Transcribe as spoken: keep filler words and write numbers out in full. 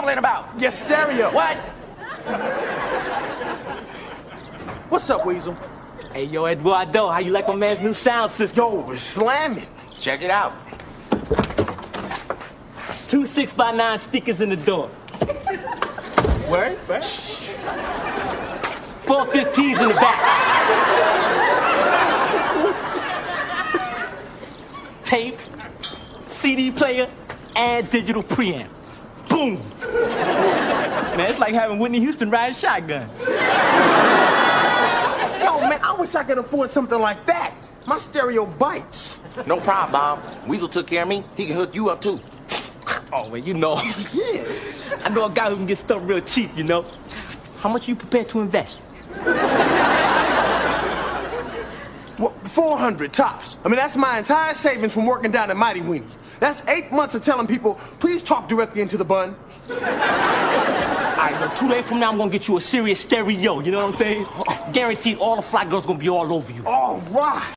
mumbling about? Your stereo. What? What's up, Weasel? Hey, yo, Eduardo, how you like my man's new sound system? Yo, it's slamming. Check it out. Two six by nine speakers in the door. Word? Word? Four fifteens in the back. Tape, C D player, and digital preamp. Boom! Man, it's like having Whitney Houston riding shotgun. Yo, man, I wish I could afford something like that. My stereo bites. No problem, Bob. Weasel took care of me. He can hook you up, too. Oh, well, you know. Yeah. I know a guy who can get stuff real cheap, you know. How much are you prepared to invest? Well, four hundred tops. I mean, that's my entire savings from working down at Mighty Weenie. That's eight months of telling people, please talk directly into the bun. All right, well, two days from now, I'm gonna get you a serious stereo, you know what I'm saying? Guaranteed all the fly girls gonna be all over you. All right.